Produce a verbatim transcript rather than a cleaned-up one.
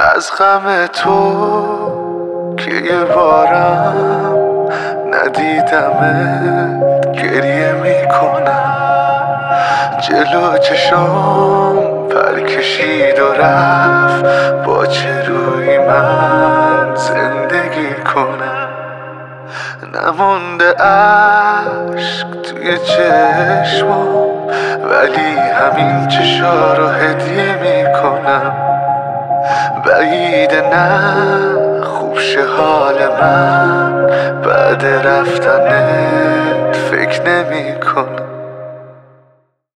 از غم تو که یه بارم ندیدمت گریه میکنم، جلو چشام پر کشید و رفت، با چه روی من زندگی کنم؟ نمونده عشق توی چشمام، ولی همین چشا رو هدیه میکنم. بعیده نه خوب شه حال من، بعد رفتنت فکر نمی کنم.